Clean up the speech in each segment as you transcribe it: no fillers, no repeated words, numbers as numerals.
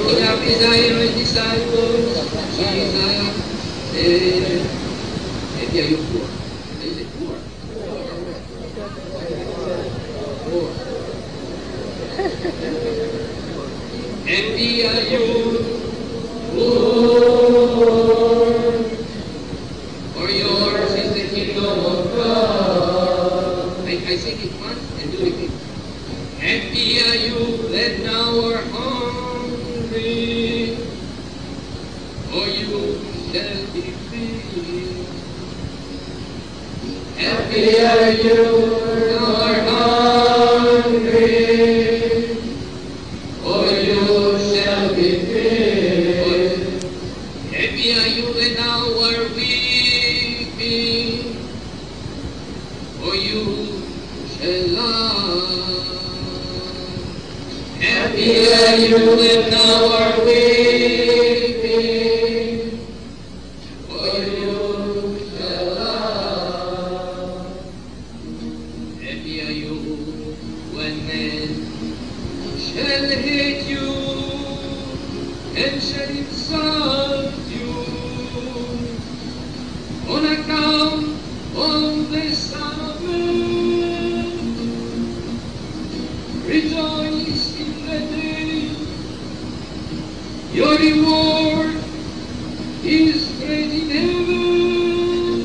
Enough desire and disciples, Jesus. Maybe are you poor? Is it poor? Poor. Happy are you, poor, for yours is the kingdom of God. I sing it once and do it again. Happy are you that now are hungry, for you shall be filled. Happy are you now are hungry, for you shall be filled. Happy are you that now are weeping, for you shall laugh. Happy are you that now are weeping, for you shall laugh. Happy are you when men shall hate you and shall insult you on account of the Son of Man. Rejoice in the day, your reward is great in heaven.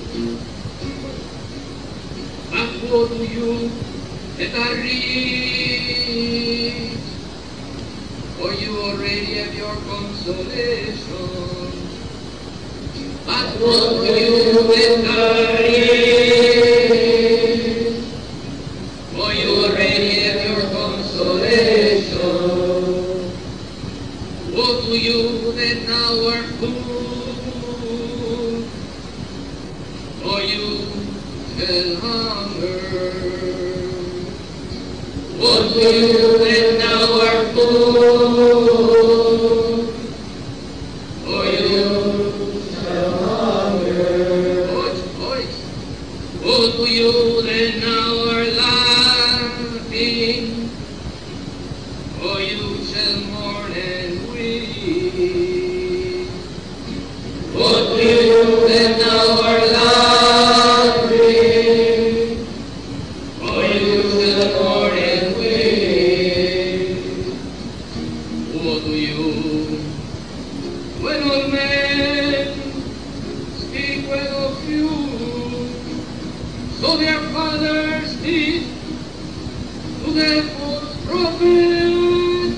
But woe to you that are rich, for you already have your consolation. But woe to you that are rich, for you already have your consolation. Woe to you that now are poor, for you shall hunger. Woe to you that now are poor, for you shall hunger. Woe to you that now are laughing, for you shall mourn and weep. Woe to you that now are laughing, for you shall mourn and weep. Woe to you when all men speak well of you, so their fathers did to their false prophets.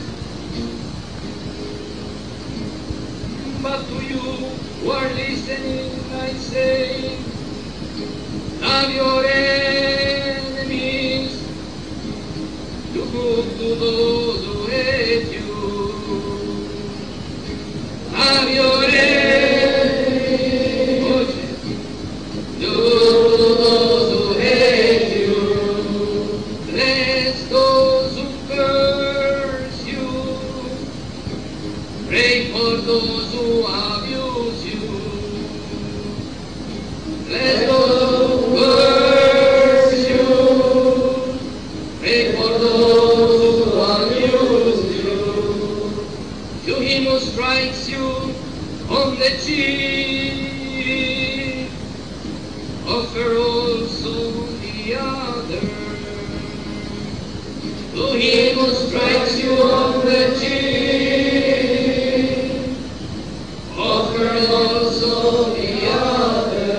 But to you who are listening, I say, love your enemies, do good to those who hate you. Love your enemies, do good to those who hate you. Bless those who curse you. Pray for those who abuse you. Bless those who curse you. Pray for those who abuse you. To him who strikes you on the cheek, offer also the other. To him who strikes you on the cheek, offer also the other.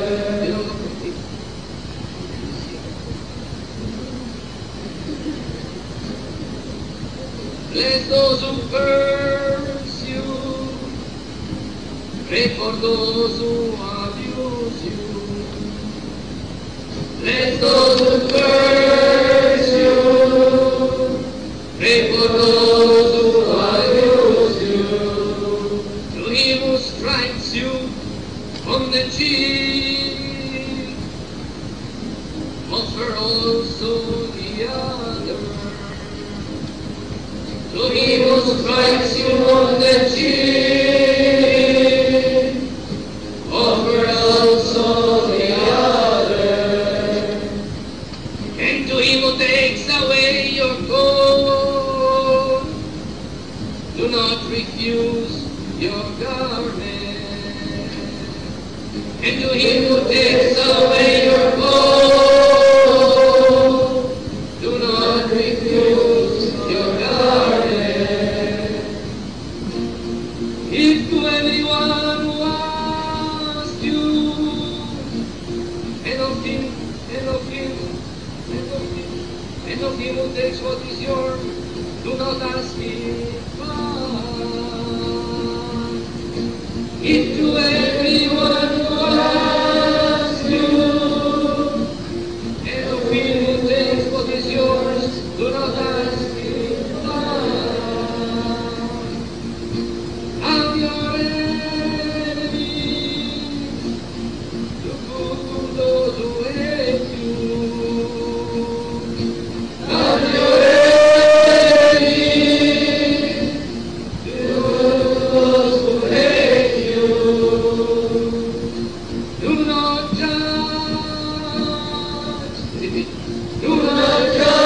Bless those who curse you. Pray for those who abuse you. Bless those who curse you. Pray for those who abuse you. To him who strikes you on the cheek, offer also the other. To him who strikes you on the cheek, offer also the other. And to him who takes away your coat, do not refuse your garment. And to him who takes away your coat, do not refuse your garment. If to anyone who asks you, and of him who takes what is yours, do not ask it back. If to everyone who asks you, and of him who takes what is yours, do not ask it back. And your enemies, do good to those who hate you. Do not judge